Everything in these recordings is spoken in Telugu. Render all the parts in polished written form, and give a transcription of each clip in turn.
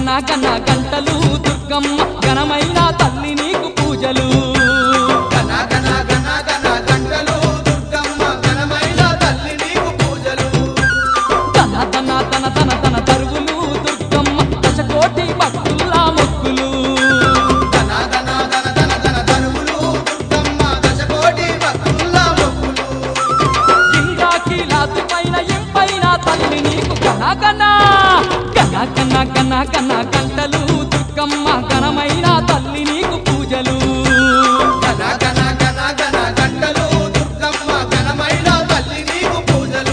గన గన గంటలు దుర్గమ్మ ఘనమైన తల్లి నీకు పూజలు గన గన గన గన గంటలు దుర్గమ్మ ఘనమైన తల్లి నీకు పూజలు తన తన తన తన తన తరువులు దుర్గమ్మ దశకోటి భక్తుల్లా మొక్కులు గన గన గన గన గన తరువులు దుర్గమ్మ దశకోటి భక్తుల్లా మొక్కులు ఇంద్రాకి లాతు పైన ఎంపైన తల్లి నీకు గన గన గన గన గన గన గంటలు దుర్గమ్మ ఘనమైన తల్లి నీకు పూజలు గన గన గన గన గంటలు దుర్గమ్మ ఘనమైన తల్లి నీకు పూజలు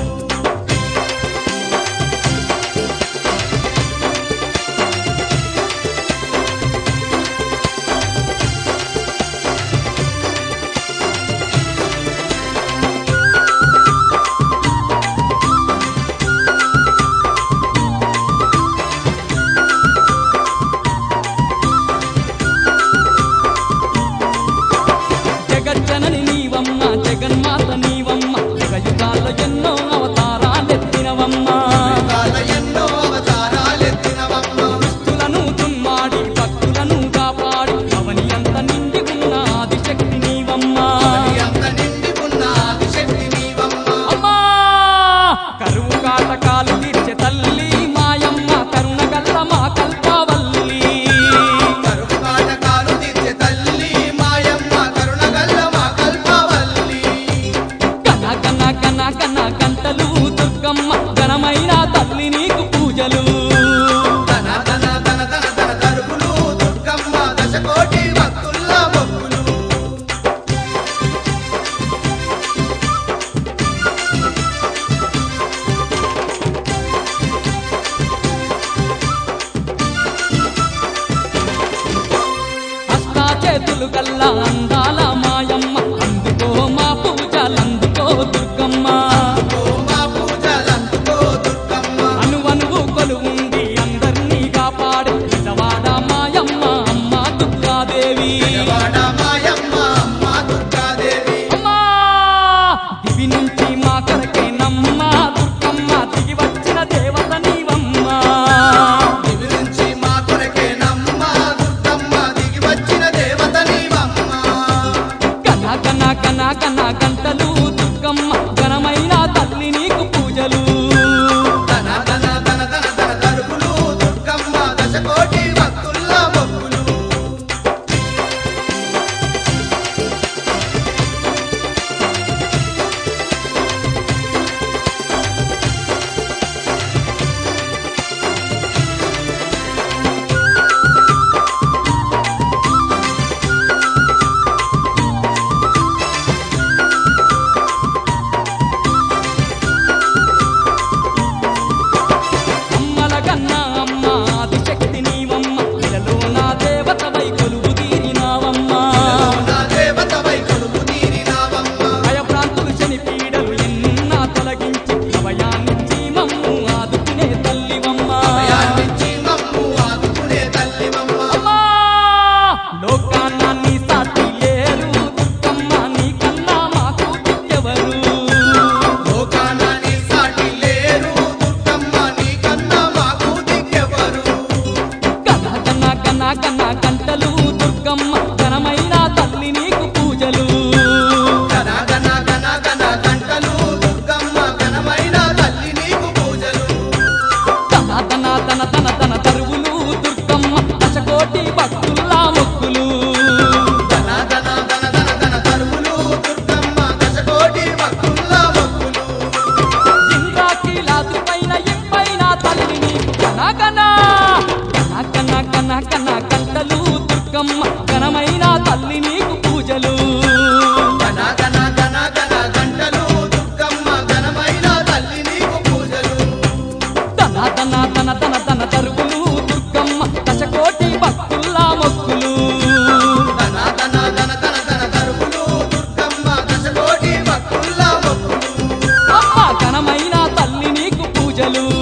జగజ్జనని నీవమ్మ జగన్మాత నీవమ్మ యుగాల్లో ఎన్నో అవతారాలెత్తినవమ్మ కాల ఎన్నో అవతారాలెత్తినవమ్మ దుష్టులను దుమ్మాడి భక్తులను కాపాడి అవని అంత నిండి ఉన్న ఆదిశక్తి నీవమ్మ అంత నిండి ఉన్న ఆదిశక్తి నీవమ్మ అమ్మా కరువు కాటకాలు తీర్చే తల్లి మాయమ్మ కరుణ గల్ల మా కల్పవల్లి కరువు కాటకాలు తీర్చే తల్లి మాయమ్మ కరుణగల్ల మా కల్పవల్లి గన గన గన గన గంటలు దుర్గమ్మ ఘనమైన తల్లి నీకు పూజలు ధన ధన ధన ధన ధన తరుపులు దుర్గమ్మ దశకోటి భక్తుల్లా మొక్కులు అష్టాచేతులు గల్లా అందాల మాయమ్మ అందుకో మా పూజలందుకో దుర్గమ్మ ఓ మా పూజలందుకో దుర్గమ్మ అనువనువు కొలువుండి అందర్నీ కాపాడే నిజవాడ మాయమ్మ అమ్మ దుర్గాదేవి వాడ మాయమ్మ అమ్మ దుర్గాదేవి అమ్మా దివి నుంచి మా కొరకే నమ్మ దుర్గమ్మ దిగి వచ్చిన దేవత నీవమ్మ దివి నుంచి మా కొరకే నమ్మ దుర్గమ్మ దిగి వచ్చిన దేవత నీవమ్మ గన గన గన గన గంటలు దుర్గమ్మ ఘనమైన తల్లి నీకు పూజలు ధన ధన ధన ధన ధన తరుపులు దుర్గమ్మ దశకోటి భక్తుల్లా మొక్కులు అమ్మల గన్న అమ్మ ఆదిశక్తి నీవమ్మ ఇలలో నా దేవతవై కొలువు తీరినావమ్మ నా దేవతవై కొలువు తీరినావమ్మ భయభ్రాంతులు శని పీడలు ఎన్నా తొలగించి అభయాన్నిచ్చి మమ్ము ఆదుకునే తల్లివమ్మ భయాన్నిచ్చి మమ్ము ఆదుకునే తల్లివమ్మ అమ్మా లోకాన్న నీ సాటి లేరు దుర్గమ్మ నీకన్నా మాకు దిక్కెవరు లోకాన నీ సాటి లేరు దుర్గమ్మ నీకన్నా మాకు దిక్కెవరు గన గన గన గన గంటలు దుర్గమ్మ ఘనమైన తల్లి నీకు పూజలు గన గన గన గన గంటలు దుర్గమ్మ ఘనమైన తల్లి నీకు పూజలు తన తన తన తన తన తరువులు దుర్గమ్మ దశకోటి భక్తుల్లా మొక్కులు ధన ధన ధన ధన ధన తరుపులు దుర్గమ్మ దశకోటి భక్తుల్లా మొక్కులు ఇంద్రాకి లాతు పైన ఎంపైన తల్లి నీకు గన గన గన గన గన గన గంటలు దుర్గమ్మ ఘనమైన తల్లి నీకు పూజలు గన గన గన గన గంటలు దుర్గమ్మ ఘనమైన తల్లి నీకు పూజలు తన తన తన తన తన తరువులు దుర్గమ్మ దశకోటి భక్తుల్లా మొక్కులు ధన ధన ధన ధన ధన తరుపులు దుర్గమ్మ దశకోటి భక్తుల్లా మొక్కులు అమ్మ ఘనమైన తల్లి నీకు పూజలు